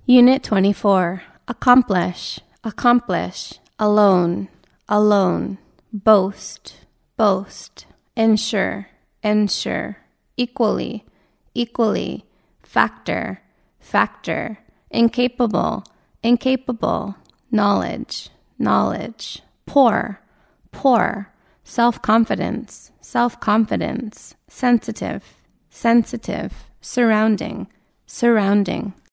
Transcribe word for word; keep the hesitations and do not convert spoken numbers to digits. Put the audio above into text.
Unit twenty-four. Accomplish, accomplish, alone, alone, boast, boast, ensure, ensure, equally, equally, factor, factor, incapable, incapable, knowledge, knowledge, poor, poor, self-confidence, self-confidence, sensitive, sensitive, surrounding, surrounding.